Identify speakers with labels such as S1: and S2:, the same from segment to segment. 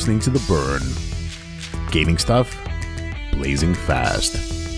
S1: listening to The Burn. Gaming stuff, blazing fast.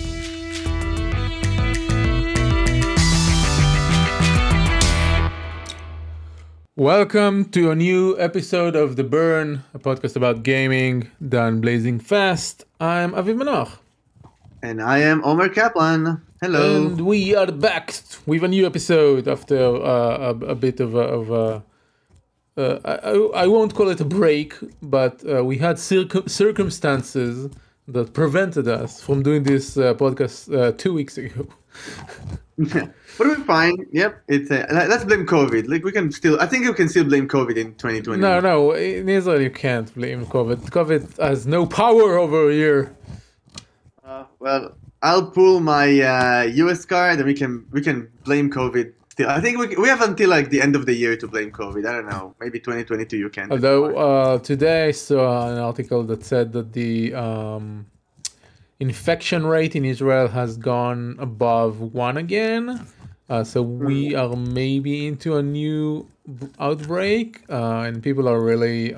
S2: Welcome to a new episode of The Burn, a podcast about gaming done blazing fast. I'm Aviv Manoch.
S3: And I am Omer Kaplan. Hello.
S2: And we are back with a new episode after a bit of a I won't call it a break, but we had circumstances that prevented us from doing this podcast 2 weeks ago.
S3: But we're fine. Yep. It's let's blame COVID. Like I think you can still blame COVID in 2020.
S2: No, in Israel you can't blame COVID. COVID has no power over here.
S3: Well, I'll pull my US card and we can blame COVID. Still, I think we have until like the end of the year to blame COVID. I don't know. Maybe 2022 you can.
S2: Although today I saw an article that said that the infection rate in Israel has gone above 1 again. So we are maybe into a new outbreak, and people are really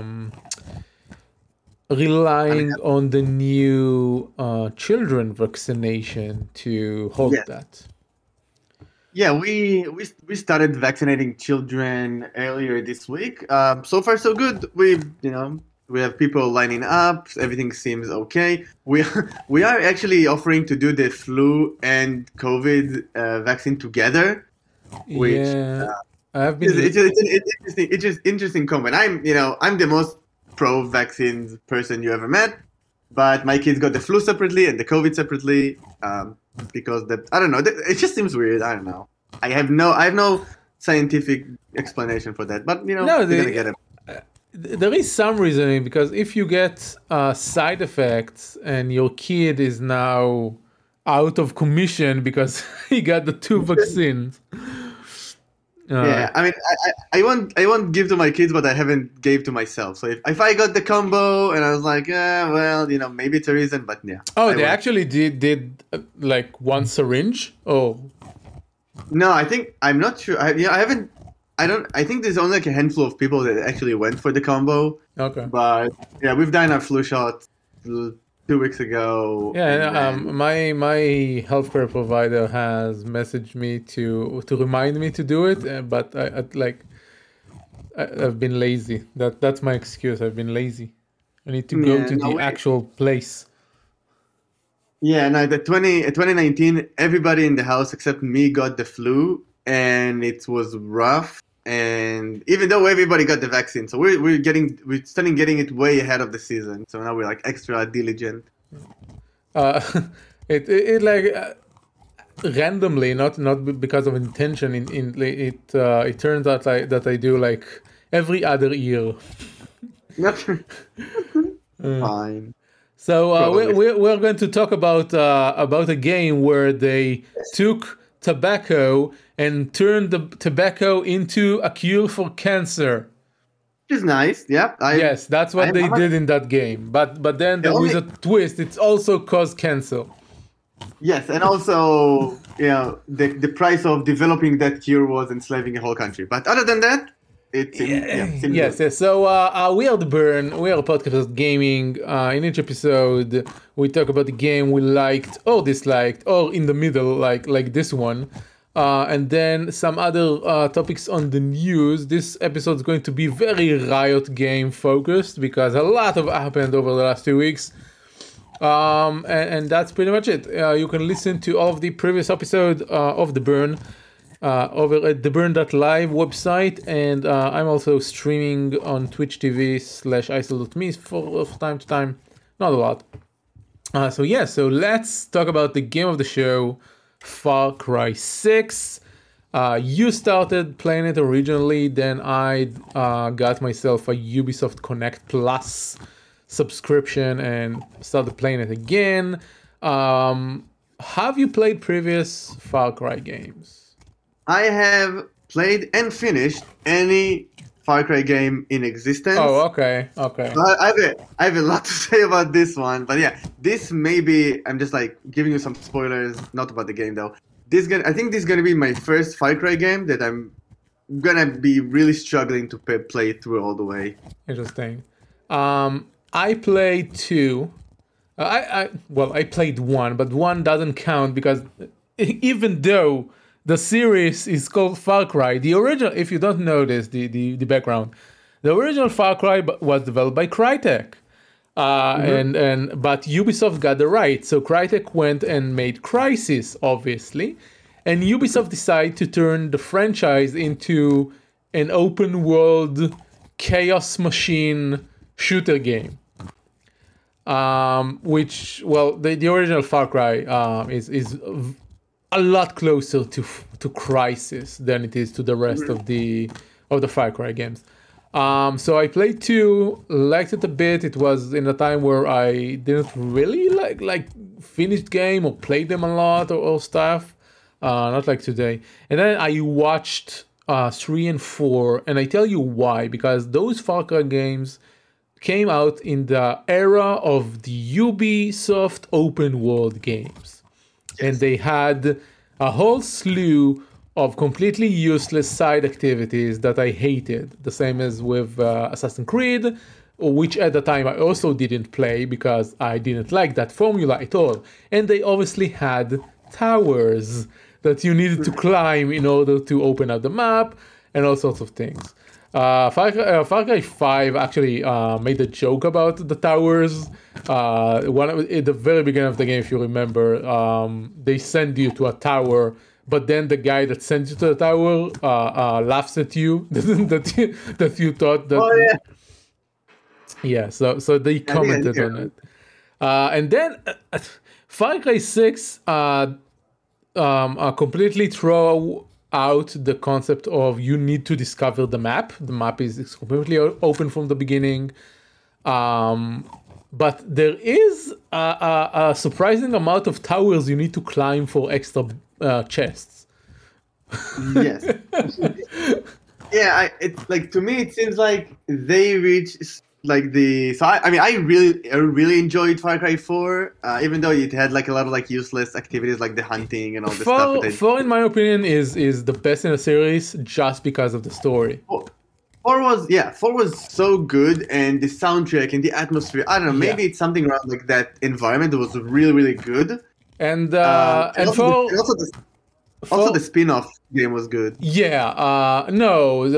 S2: relying on the new children vaccination to hold that.
S3: Yeah, we started vaccinating children earlier this week. So far so good. We have people lining up. Everything seems okay. We are actually offering to do the flu and COVID vaccine together, which
S2: I've been.
S3: It's just interesting comment. I'm the most pro vaccines person you ever met, but my kids got the flu separately and the COVID separately because I don't know. It just seems weird. I don't know. I have no scientific explanation for that, but they're gonna get it.
S2: There is some reasoning, because if you get side effects and your kid is now out of commission because he got the 2 vaccines.
S3: Yeah, I mean, I won't give to my kids what I haven't gave to myself. So if I got the combo and I was like, maybe it's a reason, but yeah.
S2: Oh, they actually did like 1 syringe? Oh.
S3: No, I'm not sure. I think there's only like a handful of people that actually went for the combo.
S2: Okay.
S3: But yeah, we've done our flu shot 2 weeks ago.
S2: Yeah, my healthcare provider has messaged me to remind me to do it, but I've been lazy. That's my excuse. I've been lazy. I need to go to the actual place.
S3: Yeah, no, 2019, everybody in the house except me got the flu, and it was rough. And even though everybody got the vaccine, so we're starting getting it way ahead of the season. So now we're like extra diligent.
S2: Randomly, not because of intention. It turns out that I do like every other year.
S3: Fine.
S2: So we're going to talk about a game where they took tobacco and turned the tobacco into a cure for cancer.
S3: Which is nice, yeah.
S2: Yes, that's what they did in that game. But then with a twist, it's also caused cancer.
S3: Yes, and also, the price of developing that cure was enslaving a whole country. But other than that, it seems
S2: yes. So we are The Burn. We are a podcast about gaming. In each episode, we talk about the game we liked or disliked, or in the middle, like this one. And then some other topics on the news. This episode is going to be very Riot game focused because a lot have happened over the last 2 weeks. And that's pretty much it. You can listen to all of the previous episodes of The Burn over at theburn.live website, and I'm also streaming on Twitch TV/isol.me for time to time. Not a lot. So let's talk about the game of the show, Far Cry 6. You started playing it originally, then I got myself a Ubisoft Connect Plus subscription and started playing it again. Have you played previous Far Cry games?
S3: I have played and finished any Far Cry game in existence.
S2: Oh, okay.
S3: I have a lot to say about this one, but yeah, this maybe I'm just like giving you some spoilers, not about the game though. I think this is gonna be my first Far Cry game that I'm gonna be really struggling to play through all the way.
S2: Interesting. I played 2. I played 1, but 1 doesn't count because even though the series is called Far Cry, the original, if you don't know this, the background, the original Far Cry was developed by Crytek. But Ubisoft got the right, so Crytek went and made Crysis, obviously, and Ubisoft decided to turn the franchise into an open world chaos machine shooter game. Which, well, the original Far Cry is a lot closer to Crysis than it is to the rest of the Far Cry games. So I played 2, liked it a bit. It was in a time where I didn't really like finished game or played them a lot or stuff. Not like today. And then I watched 3 and 4, and I tell you why, because those Far Cry games came out in the era of the Ubisoft open world games. Yes. And they had a whole slew of completely useless side activities that I hated. The same as with Assassin's Creed, which at the time I also didn't play because I didn't like that formula at all. And they obviously had towers that you needed to climb in order to open up the map and all sorts of things. Far Cry 5 actually made a joke about the towers. At the very beginning of the game, if you remember, they send you to a tower, but then the guy that sends you to the tower laughs at you that you thought that.
S3: Oh, yeah.
S2: Yeah, so they commented on it. And then Far Cry 6 completely throw out the concept of you need to discover the map. The map is completely open from the beginning. But there is a surprising amount of towers you need to climb for extra chests.
S3: Yes. Yeah, it's like, to me it seems like they reached like the I really enjoyed Far Cry 4, even though it had like a lot of like useless activities like the hunting and all this stuff.
S2: 4 in my opinion is the best in the series just because of the story.
S3: 4 was so good, and the soundtrack and the atmosphere, I don't know, maybe it's something around like that environment that was really, really good.
S2: And
S3: also the spin-off game was good.
S2: Yeah, no,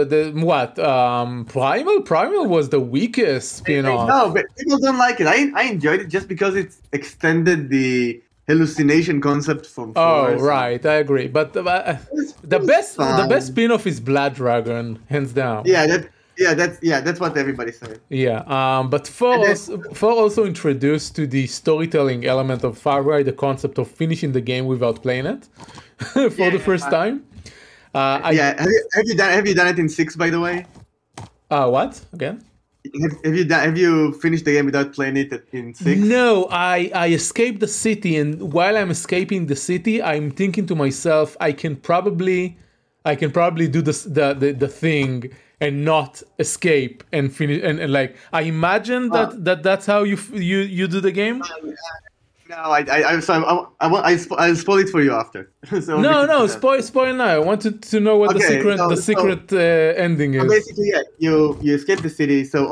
S2: Primal was the weakest spin-off.
S3: No, but people don't like it. I enjoyed it just because it extended the hallucination concept from 4.
S2: Oh, right, I agree. But the best spin-off is Blood Dragon, hands down.
S3: That's what everybody said.
S2: Yeah, but 4 also introduced to the storytelling element of Far Cry the concept of finishing the game without playing it for the first time.
S3: Have you done it in 6, by the way?
S2: What again?
S3: Have you finished the game without playing it in 6?
S2: No, I escaped the city, and while I'm escaping the city, I'm thinking to myself, I can probably do the thing and not escape and finish and like I imagine that's how you do the game.
S3: No, I'll spoil it for you after. So
S2: no, spoil now. I wanted to know what the secret ending is.
S3: Basically, yeah, you escape the city. So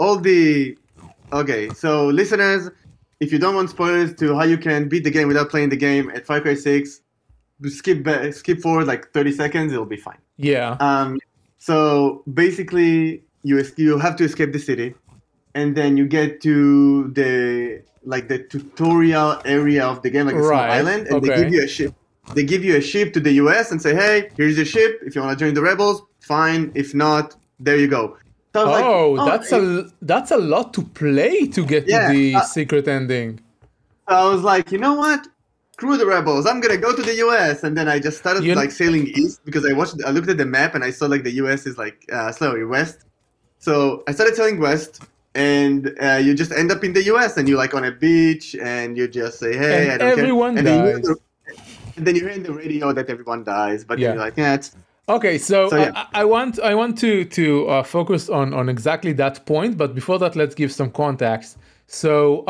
S3: so listeners, if you don't want spoilers to how you can beat the game without playing the game at Far Cry 6, skip forward like 30 seconds. It'll be fine.
S2: Yeah.
S3: So basically, you have to escape the city, and then you get to the tutorial area of the game, like a small island, and they give you a ship. They give you a ship to the US and say, "Hey, here's your ship. If you want to join the rebels, fine. If not, there you go." So
S2: that's a lot to play to get to the secret ending.
S3: So I was like, you know what? Screw the rebels. I'm gonna go to the US, and then I just started sailing east because I looked at the map and I saw like the US is like slightly west. So I started sailing west. And you just end up in the US, and you're like on a beach, and you just say, "Hey,
S2: and
S3: I don't
S2: everyone
S3: care."
S2: dies.
S3: And then you hear in the radio that everyone dies, but then you're like, "Yeah, it's."
S2: Okay, I want to focus on exactly that point, but before that, let's give some context. So,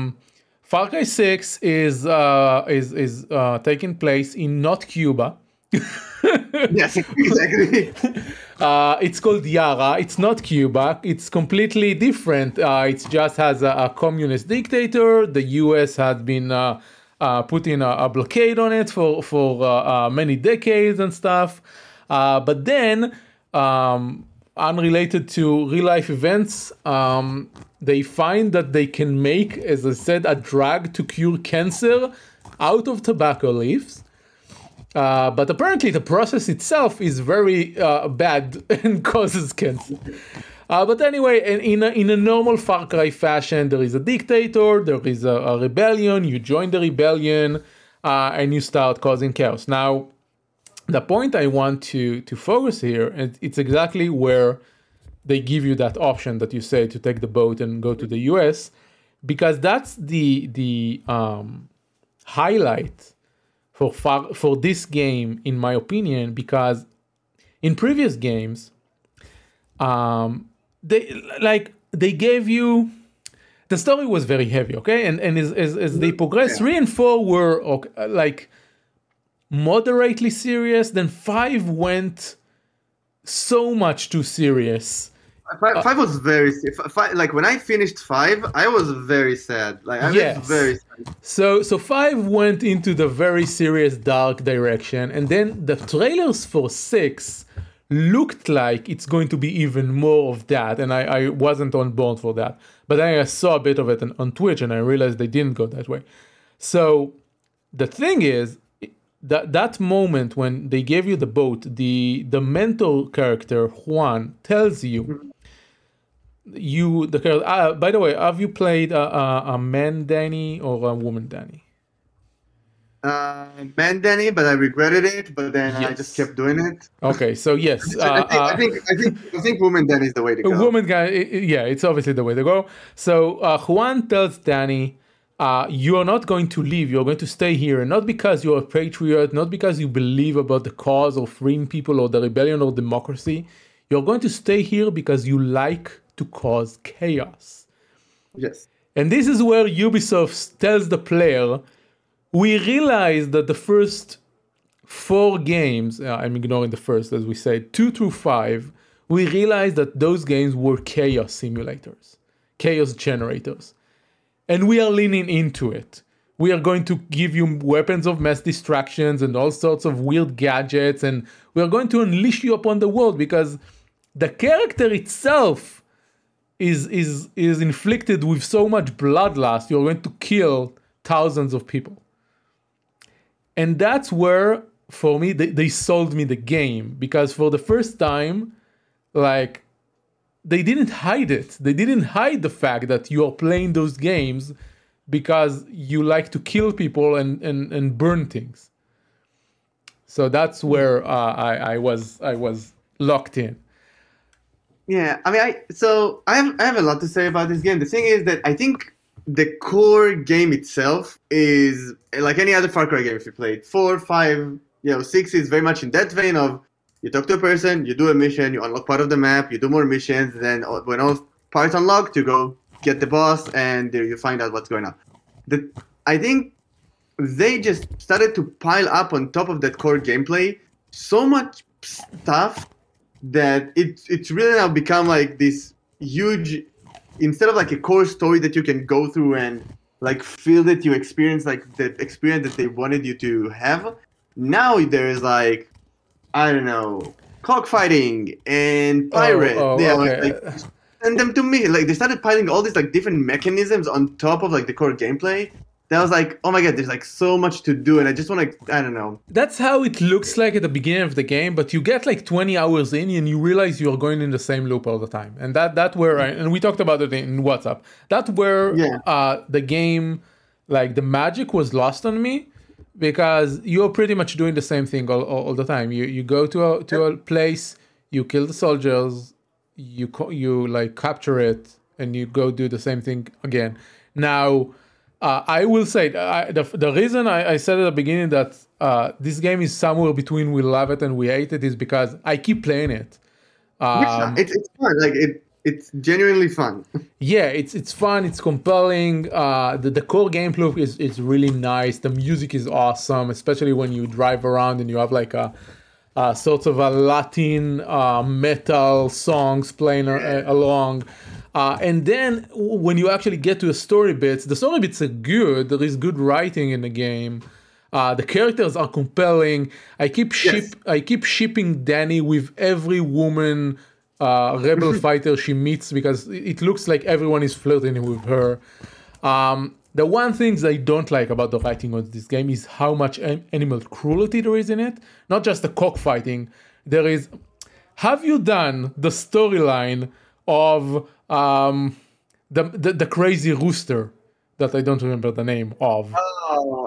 S2: Far Cry 6 is taking place in not Cuba,
S3: Yes, exactly.
S2: It's called Yara. It's not Cuba. It's completely different. It just has a communist dictator. The U.S. had been putting a blockade on it for many decades and stuff. But then, unrelated to real life events, they find that they can make, as I said, a drug to cure cancer out of tobacco leaves. But apparently the process itself is very bad and causes cancer. But anyway, in a normal Far Cry fashion, there is a dictator, there is a rebellion, you join the rebellion, and you start causing chaos. Now, the point I want to focus here, and it's exactly where they give you that option that you say to take the boat and go to the US, because that's the highlight for this game, in my opinion, because in previous games, they gave you, the story was very heavy, okay, and as they progressed, 3 and 4 were like moderately serious. Then 5 went so much too serious.
S3: 5 was very like when I finished 5, I was very sad. Like I was very sad.
S2: So 5 went into the very serious dark direction, and then the trailers for 6 looked like it's going to be even more of that, and I wasn't on board for that. But then I saw a bit of it on Twitch, and I realized they didn't go that way. So the thing is, that moment when they gave you the boat, the mentor character Juan tells you, by the way, have you played a man Danny or a woman Danny?
S3: Man Danny, but I regretted it. But then I just kept doing it.
S2: Okay, so yes,
S3: I think woman Danny is the way to go.
S2: Woman guy, yeah, it's obviously the way to go. So Juan tells Danny, you are not going to leave. You're going to stay here, and not because you're a patriot, not because you believe about the cause of freeing people or the rebellion or democracy. You're going to stay here because you like to cause chaos.
S3: Yes.
S2: And this is where Ubisoft tells the player, we realize that the first 4 games, I'm ignoring the first, as we said, 2 through 5, we realized that those games were chaos simulators, chaos generators. And we are leaning into it. We are going to give you weapons of mass distractions and all sorts of weird gadgets, and we are going to unleash you upon the world because the character itself is inflicted with so much bloodlust. You're going to kill thousands of people. And that's where, for me, they sold me the game, because for the first time, like, they didn't hide it. They didn't hide the fact that you are playing those games because you like to kill people and burn things. So that's where I was locked in.
S3: Yeah, I mean, I have a lot to say about this game. The thing is that I think the core game itself is like any other Far Cry game if you played. 4, 5, 6 is very much in that vein of you talk to a person, you do a mission, you unlock part of the map, you do more missions, then when all parts unlocked, you go get the boss, and you find out what's going on. I think they just started to pile up on top of that core gameplay so much stuff that it's really now become like this huge, instead of like a core story that you can go through and like feel that you experience like the experience that they wanted you to have. Now there's like, I don't know, cockfighting and pirate.
S2: Okay.
S3: Like send them to me. Like they started piling all these like different mechanisms on top of like the core gameplay. That was like, oh my god, there's like so much to do, and I just want to, I don't know.
S2: That's how it looks like at the beginning of the game, but you get like 20 hours in and you realize you're going in the same loop all the time. And that where, and we talked about it in WhatsApp, that's where the game, like the magic was lost on me, because you're pretty much doing the same thing all the time. You go to a place, you kill the soldiers, you like capture it, and you go do the same thing again. Now, I will say, the reason I said at the beginning that this game is somewhere between we love it and we hate it is because I keep playing it.
S3: It's fun. Like it's genuinely fun.
S2: Yeah, it's fun, it's compelling. The core gameplay loop is really nice. The music is awesome, especially when you drive around and you have like a sort of a Latin metal songs playing along. And then when you actually get to the story bits are good. There is good writing in the game. The characters are compelling. I keep shipping Danny with every woman rebel fighter she meets because it looks like everyone is flirting with her. The one thing I don't like about the writing of this game is how much animal cruelty there is in it. Not just the cockfighting. There is. Have you done the storyline of the crazy rooster that I don't remember the name of?
S3: Oh,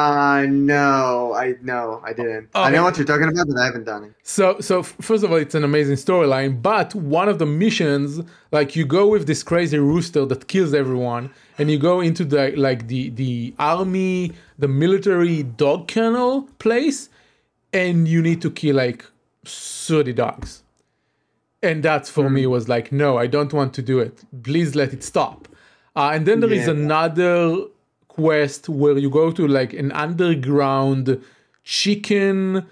S3: no, I didn't.
S2: Okay.
S3: I know what you're talking about, but I haven't done it.
S2: So first of all, it's an amazing storyline, but one of the missions, like you go with this crazy rooster that kills everyone, and you go into the army, the military dog kennel place, and you need to kill like 30 dogs. And that for me was like, no, I don't want to do it. Please let it stop. And then there is another quest where you go to like an underground chicken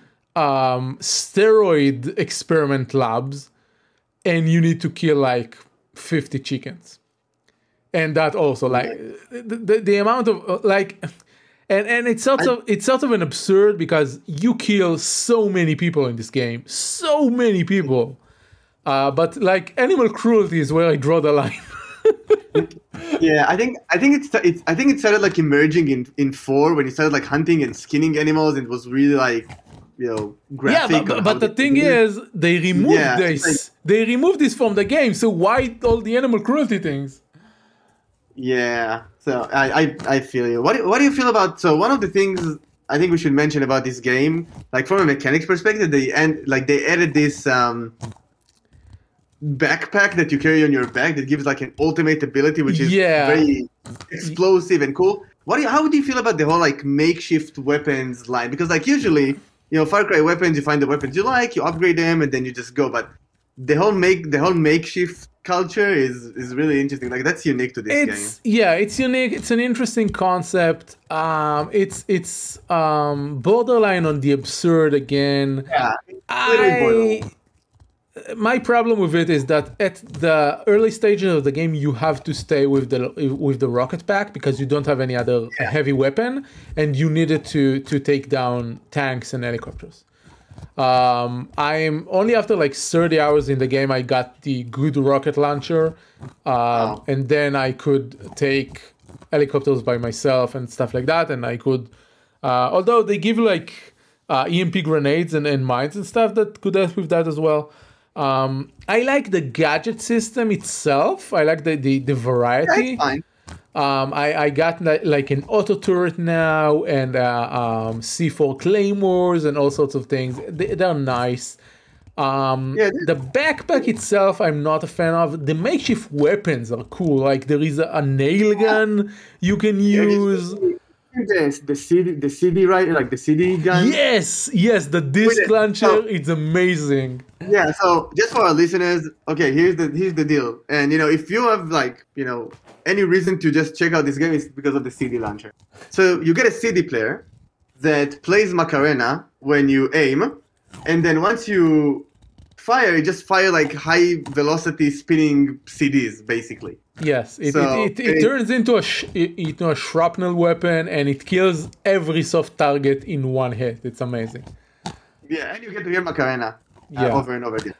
S2: steroid experiment labs, and you need to kill like 50 chickens. And that also like the amount of like, and it's sort of an absurd because you kill so many people in this game, so many people. But like animal cruelty is where I draw the line.
S3: Yeah, I think it started like emerging in 4 when you started like hunting and skinning animals, and it was really like, graphic.
S2: Yeah, but the thing is, they removed this. Like, they removed this from the game. So why all the animal cruelty things?
S3: Yeah, so I feel you. What do you feel about? So one of the things I think we should mention about this game, like from a mechanics perspective, they added this backpack that you carry on your back that gives like an ultimate ability, which is very explosive and cool. How do you feel about the whole like makeshift weapons line? Because like usually, Far Cry weapons, you find the weapons you like, you upgrade them, and then you just go. But the whole makeshift culture is really interesting. Like that's unique to this game.
S2: Yeah, it's unique. It's an interesting concept. It's borderline on the absurd again.
S3: Yeah,
S2: my problem with it is that at the early stages of the game, you have to stay with the rocket pack because you don't have any other heavy weapon, and you needed to take down tanks and helicopters. I'm only after like 30 hours in the game, I got the good rocket launcher, and then I could take helicopters by myself and stuff like that, and I could, although they give like EMP grenades and mines and stuff that could help with that as well. I like the gadget system itself. I like the variety.
S3: That's fine.
S2: I got like an auto turret now and C4 claymores and all sorts of things. They're nice. The backpack itself, I'm not a fan of. The makeshift weapons are cool. Like there is a nail gun you can use.
S3: The CD, right? Like the CD gun.
S2: Yes, the disc launcher. It's amazing.
S3: Yeah. So just for our listeners, okay, here's the deal. And if you have like any reason to just check out this game, it's because of the CD launcher. So you get a CD player that plays Macarena when you aim, and then once you fire, you just fire like high velocity spinning CDs, basically.
S2: Yes, it turns into a shrapnel weapon, and it kills every soft target in one hit. It's amazing.
S3: Yeah, and you get to hear Macarena over and over again.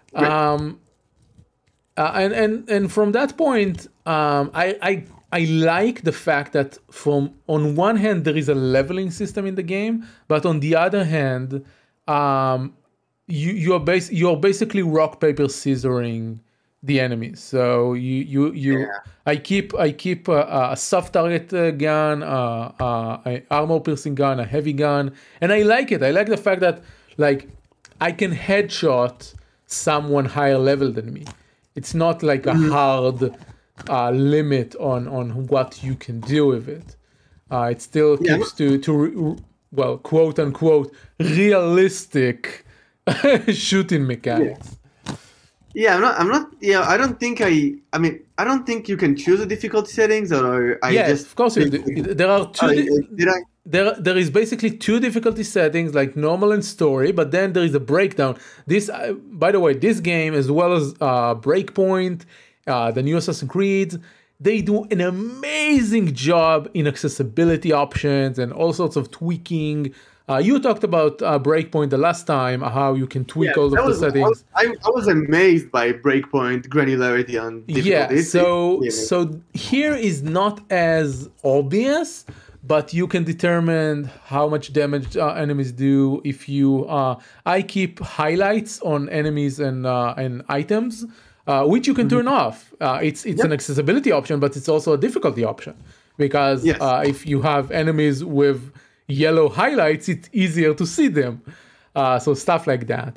S2: And from that point, I like the fact that on one hand there is a leveling system in the game, but on the other hand, you're basically rock paper scissoring the enemies. So I keep a soft target gun, a armor piercing gun, a heavy gun, and I like it. I like the fact that like I can headshot someone higher level than me. It's not like a hard limit on what you can do with it. It still keeps to quote unquote realistic shooting mechanics.
S3: Yeah, I'm not. Yeah, I don't think I mean, I don't think you can choose the difficulty settings, or I
S2: Yes,
S3: just
S2: of course you
S3: think.
S2: do. There are two.
S3: Did I?
S2: There is basically two difficulty settings, like normal and story, but then there is a breakdown. This, by the way, this game as well as Breakpoint, the new Assassin's Creed, they do an amazing job in accessibility options and all sorts of tweaking. You talked about Breakpoint the last time, how you can tweak
S3: Yeah,
S2: all of the settings.
S3: I was amazed by breakpoint granularity on difficulty.
S2: Yeah, so here is not as obvious, but you can determine how much damage enemies do if you. I keep highlights on enemies and items, which you can turn off. It's an accessibility option, but it's also a difficulty option because
S3: Yes.
S2: If you have enemies with yellow highlights, it's easier to see them. So stuff like that.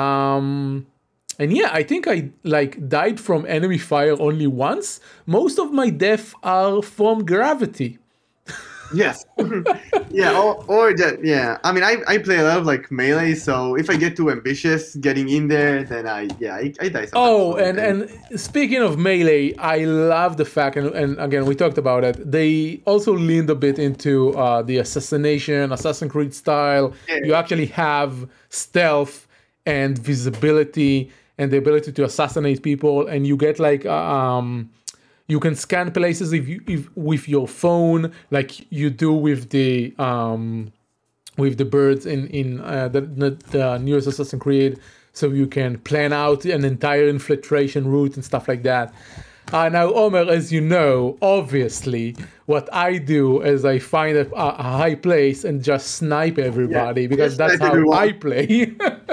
S2: And yeah, I think I died from enemy fire only once. Most of my deaths are from gravity.
S3: Yes. Yeah, or that. Yeah, I mean, I play a lot of like melee, so if I get too ambitious getting in there, then I die sometimes.
S2: Oh, and speaking of melee, I love the fact, and again, we talked about it, they also leaned a bit into the Assassin's Creed style.
S3: Yeah.
S2: You actually have stealth and visibility and the ability to assassinate people, and you get like you can scan places if with your phone, like you do with the birds in the newest Assassin's Creed, so you can plan out an entire infiltration route and stuff like that. Now, Omer, as you know, obviously, what I do is I find a high place and just snipe everybody because
S3: just
S2: that's
S3: snipe
S2: how
S3: everyone.
S2: I play.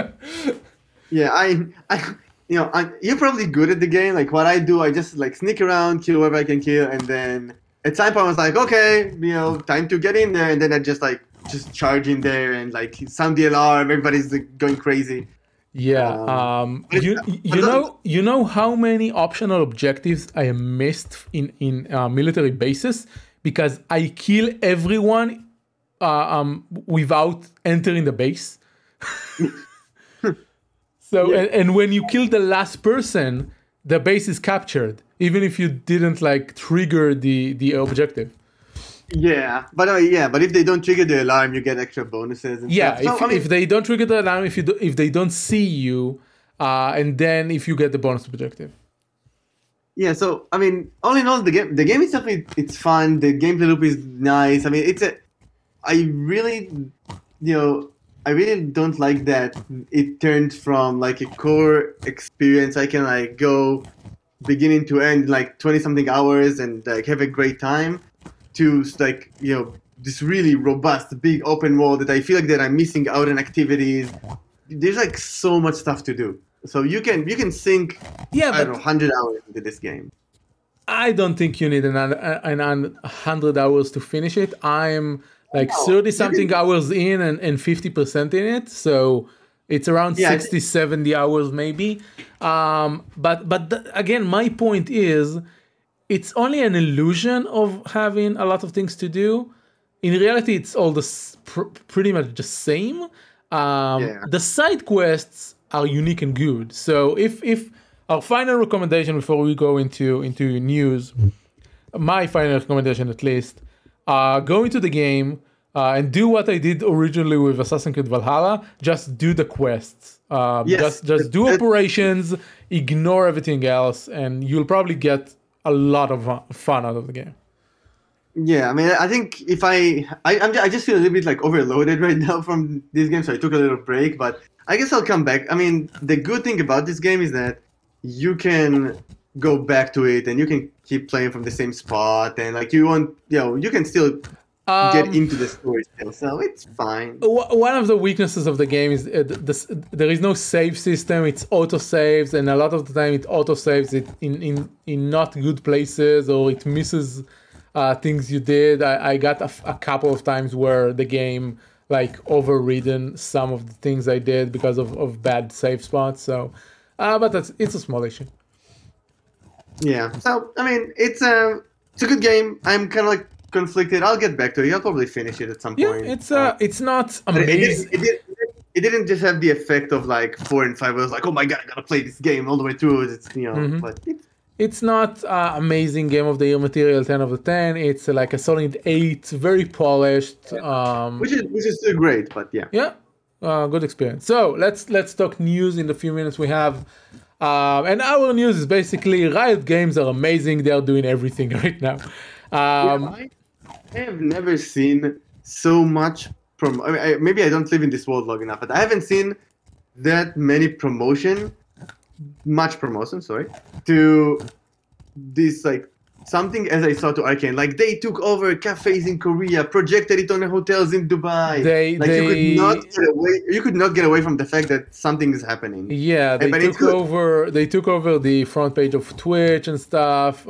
S3: Yeah, you're probably good at the game. Like what I do, I just like sneak around, kill whoever I can kill, and then at some point I was like, okay, time to get in there, and then I just charge in there and like sound the alarm. Everybody's like, going crazy.
S2: Yeah. You know how many optional objectives I missed in military bases because I kill everyone without entering the base. So and when you kill the last person, the base is captured, even if you didn't like trigger the objective.
S3: Yeah, but if they don't trigger the alarm, you get extra bonuses. And
S2: Yeah,
S3: stuff. So,
S2: if they don't trigger the alarm, if they don't see you, and then if you get the bonus objective.
S3: yeah, so I mean, all in all, the game itself, it's fun. The gameplay loop is nice. I mean, I really, I really don't like that it turned from like a core experience. I can like go beginning to end like 20 something hours and like have a great time to like this really robust big open world that I feel like that I'm missing out on activities. There's like so much stuff to do, so you can sink
S2: Yeah,
S3: I don't know,
S2: but
S3: 100 hours into this game.
S2: I don't think you need an 100 hours to finish it. I'm like
S3: No,
S2: 30 something hours in and 50% in it, so it's around
S3: Yeah,
S2: 60 70 hours maybe. Again, my point is it's only an illusion of having a lot of things to do. In reality, it's all pretty much the same. The side quests are unique and good. So if our final recommendation before we go into news, my final recommendation at least, go into the game and do what I did originally with Assassin's Creed Valhalla. Just do the quests.
S3: Yes.
S2: Just do operations, ignore everything else, and you'll probably get a lot of fun out of the game.
S3: Yeah, I mean, I think if I just feel a little bit like overloaded right now from this game, so I took a little break. But I guess I'll come back. I mean, the good thing about this game is that you can go back to it and you can keep playing from the same spot, and like you can still get into the story still, so it's fine.
S2: One of the weaknesses of the game is there is no save system. It's auto saves, and a lot of the time it auto saves it in not good places, or it misses things you did. I got a couple of times where the game like overridden some of the things I did because of bad save spots. So, but it's a small issue.
S3: Yeah. So I mean, it's a good game. I'm kind of like conflicted. I'll get back to it. I'll probably finish it at some
S2: Yeah,
S3: point.
S2: it's not
S3: But
S2: amazing.
S3: it didn't just have the effect of like 4 and 5. I was like, oh my god, I gotta play this game all the way through. It's but
S2: It's not amazing game of the year material 10 of the 10. It's like a solid 8, very polished.
S3: Which is still great, but yeah.
S2: Yeah, good experience. So let's talk news in the few minutes we have. And our news is basically Riot Games are amazing. They are doing everything right now.
S3: I have never seen so much maybe I don't live in this world long enough, but I haven't seen that many much promotion, to this like something as I saw to Arcane. Like they took over cafes in Korea, projected it on the hotels in Dubai. You could not get away from the fact that something is happening.
S2: Yeah, they took over the front page of Twitch and stuff.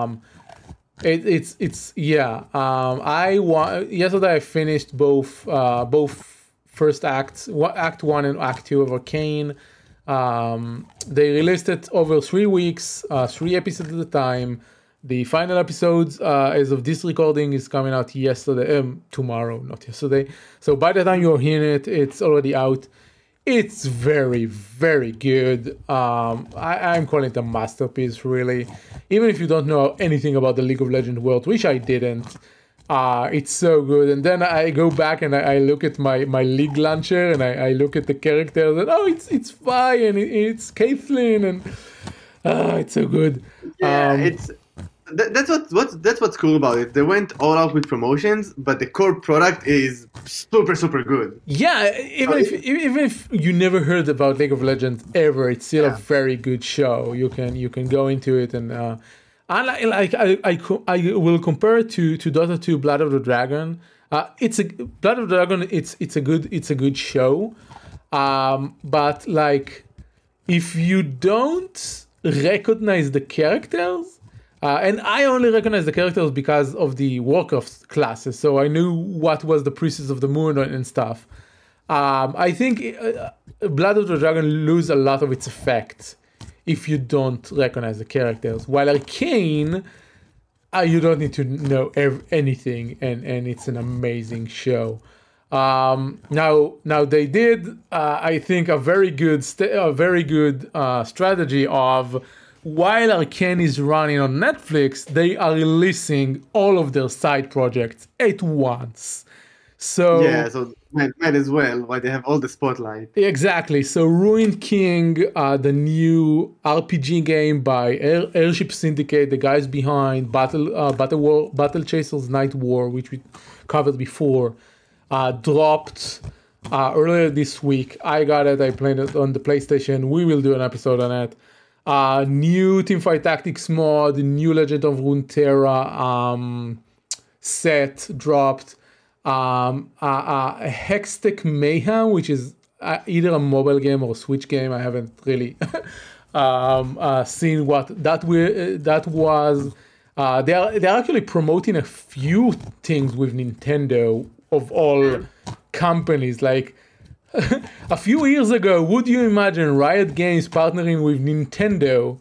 S2: Yesterday I finished both first acts, Act 1 and Act 2 of Arcane. They released it over 3 weeks, 3 episodes at a time. The final episodes, as of this recording, is coming out tomorrow, not yesterday. So by the time you're hearing it, it's already out. It's very, very good. I'm calling it a masterpiece, really. Even if you don't know anything about the League of Legends world, which I didn't, it's so good. And then I go back and I look at my League launcher and I look at the characters and it's Vi and it's Caitlyn and it's so good.
S3: Yeah, that's what's cool about it. They went all out with promotions, but the core product is super, super good.
S2: Yeah, even if you never heard about League of Legends ever, it's still a very good show. You can go into it and I will compare it to Dota 2 Blood of the Dragon. Blood of the Dragon. It's a good show, but like if you don't recognize the characters. And I only recognize the characters because of the Warcraft classes, so I knew what was the Priestess of the Moon and stuff. I think Blood of the Dragon lose a lot of its effect if you don't recognize the characters. While Arcane, you don't need to know anything, and it's an amazing show. Now they did, I think, a very good strategy of. While Arcane is running on Netflix, they are releasing all of their side projects at once. So
S3: might as well. Why they have all the spotlight?
S2: Exactly. So Ruined King, the new RPG game by Airship Syndicate, the guys behind Battle Chasers Night War, which we covered before, dropped earlier this week. I got it. I played it on the PlayStation. We will do an episode on it. New Teamfight Tactics mod, new Legend of Runeterra set dropped. Hextech Mayhem, which is either a mobile game or a Switch game. I haven't really seen what that was. They're actually promoting a few things with Nintendo of all companies. Like a few years ago, would you imagine Riot Games partnering with Nintendo?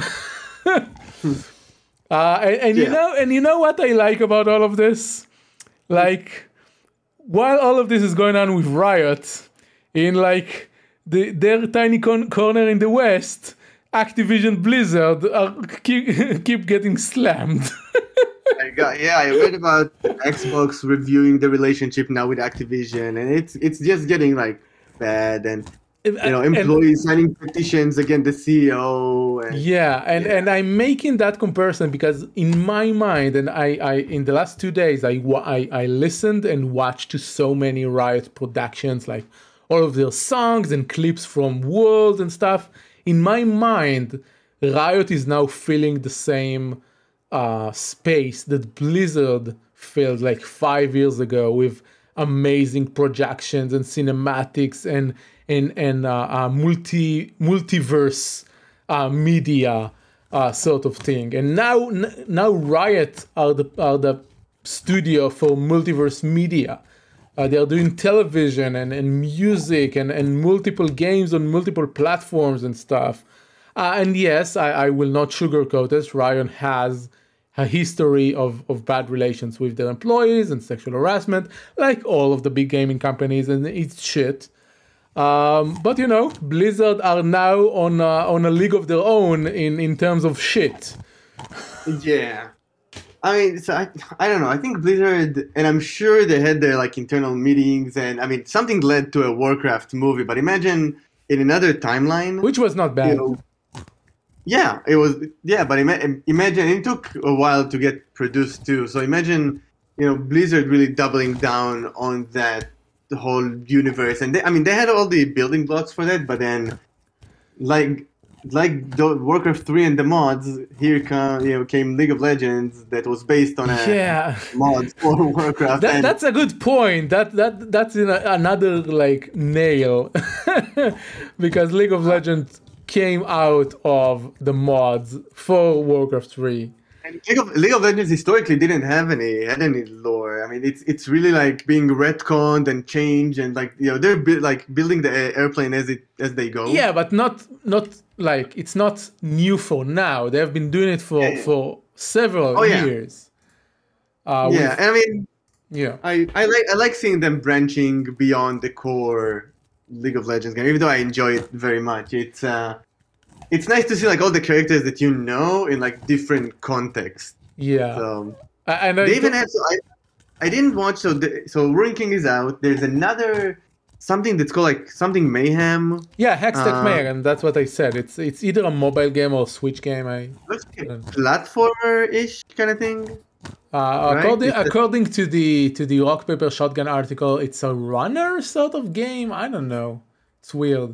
S2: You know what I like about all of this? Like, while all of this is going on with Riot, in like their tiny corner in the West, Activision Blizzard keep getting slammed.
S3: I read about Xbox reviewing the relationship now with Activision, and it's just getting like bad, and employees signing petitions against the CEO.
S2: And I'm making that comparison because in my mind, and I in the last 2 days, I listened and watched to so many Riot productions, like all of their songs and clips from Worlds and stuff. In my mind, Riot is now feeling the same space that Blizzard felt like 5 years ago, with amazing projections and cinematics and multiverse media sort of thing. And now Riot are the studio for multiverse media. They are doing television and music and multiple games on multiple platforms and stuff. And yes, I will not sugarcoat this. Riot has a history of bad relations with their employees and sexual harassment, like all of the big gaming companies, and it's shit. But Blizzard are now on a league of their own in terms of shit.
S3: Yeah. I mean, so I don't know. I think Blizzard, and I'm sure they had their like internal meetings, and I mean, something led to a Warcraft movie. But imagine in another timeline,
S2: Which was not bad.
S3: Yeah, it was. Yeah, but imagine it took a while to get produced too. So imagine, Blizzard really doubling down on that whole universe, and they had all the building blocks for that. But then, like the Warcraft 3 and the mods, here came League of Legends that was based on a mod for Warcraft.
S2: That's a good point. That's another like nail because League of Legends came out of the mods for Warcraft 3.
S3: And League of Legends historically didn't have any lore. I mean, it's really like being retconned and changed, and like they're building the airplane as they go.
S2: Yeah, but not like it's not new for now. They have been doing it for several years.
S3: I like seeing them branching beyond the core League of Legends game, even though I enjoy it very much. It's nice to see like all the characters that in like different contexts.
S2: Yeah.
S3: So,
S2: I know
S3: they even have. So I didn't watch. So Ruin King is out. There's another something that's called like something Mayhem.
S2: Yeah, Hextech Mayhem. That's what I said. It's either a mobile game or Switch game.
S3: Looks like a platformer-ish kind of thing.
S2: Right? According to the Rock Paper Shotgun article, it's a runner sort of game. I don't know. It's weird.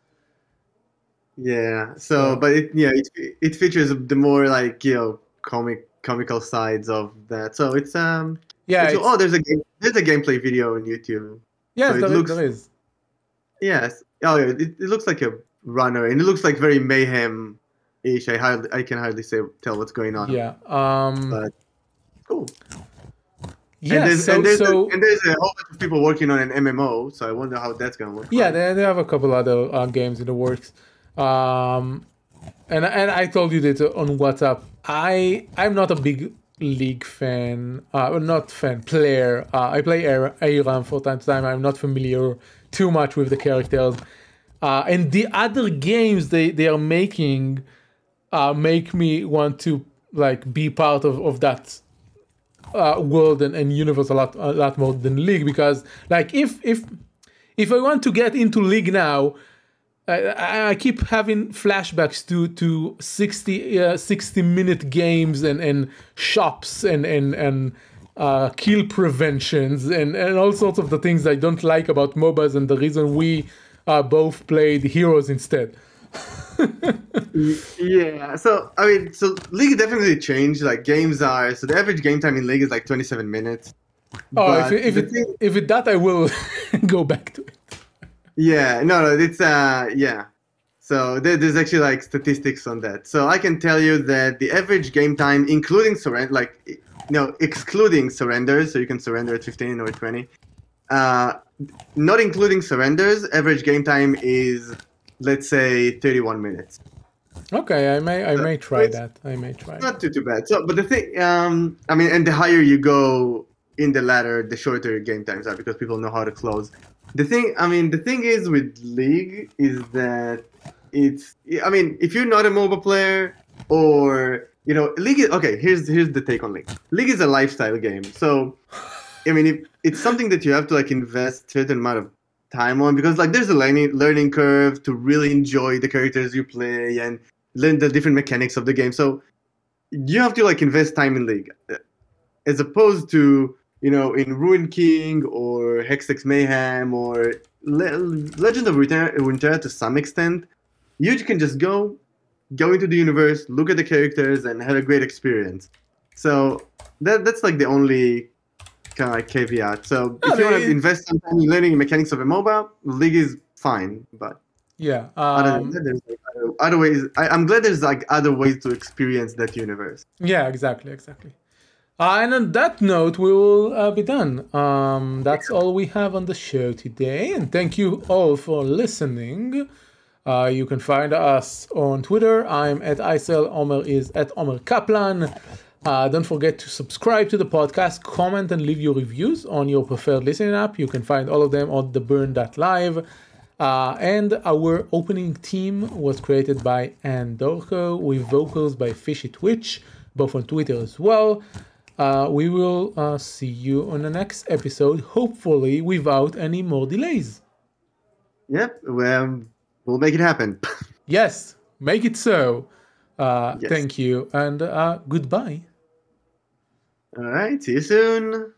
S3: Yeah. So, but it features the more like comical sides of that. So it's there's a gameplay video on YouTube.
S2: Yes,
S3: so
S2: there is.
S3: Yes. Oh, yeah. It looks like a runner, and it looks like very mayhem-ish. I can hardly tell what's going on.
S2: Yeah.
S3: But cool.
S2: Yeah.
S3: And there's a whole bunch of people working on an MMO. So I wonder how that's gonna work.
S2: Yeah, they have a couple other games in the works. And I told you that on WhatsApp. I'm not a big League fan, player. I play ARAM from time to time. I'm not familiar too much with the characters. And the other games they are making make me want to like be part of that world and universe a lot more than League, because like if I want to get into League now, I keep having flashbacks to 60-minute games and shops and kill preventions and all sorts of the things I don't like about MOBAs, and the reason we both played Heroes instead.
S3: Yeah, so League definitely changed. Like games are, so the average game time in League is like 27 minutes.
S2: Oh, if it's that, I will go back to it.
S3: Yeah, no, it's So there's actually like statistics on that. So I can tell you that the average game time, including excluding surrenders, so you can surrender at 15 or 20. Not including surrenders, average game time is, let's say, 31 minutes.
S2: Okay, I may try that. I may try.
S3: Not too bad. So, but the thing, and the higher you go in the ladder, the shorter your game times are, because people know how to close. The thing is with League is that if you're not a MOBA player or, League is, okay, here's the take on League. League is a lifestyle game. So, it's something that you have to like invest a certain amount of time on, because like there's a learning curve to really enjoy the characters you play and learn the different mechanics of the game. So you have to like invest time in League, as opposed to, in Ruin King or Hextech Mayhem or Legend of Runeterra to some extent. You can just go into the universe, look at the characters, and have a great experience. So that's like the only kind of like caveat. So if you want to invest some time in learning the mechanics of a MOBA, League is fine. But
S2: yeah,
S3: other than that, there's like other ways. I'm glad there's like other ways to experience that universe.
S2: Yeah, exactly. And on that note, we will be done. That's all we have on the show today. And thank you all for listening. You can find us on Twitter. I'm at Isel. Omer is at Omer Kaplan. Don't forget to subscribe to the podcast, comment, and leave your reviews on your preferred listening app. You can find all of them on theburn.live. And our opening theme was created by Ann Dorko with vocals by Fishy Twitch, both on Twitter as well. We will see you on the next episode, hopefully without any more delays.
S3: Yep, we'll make it happen.
S2: Yes, make it so.
S3: Yes.
S2: Thank you, and goodbye.
S3: All right, see you soon.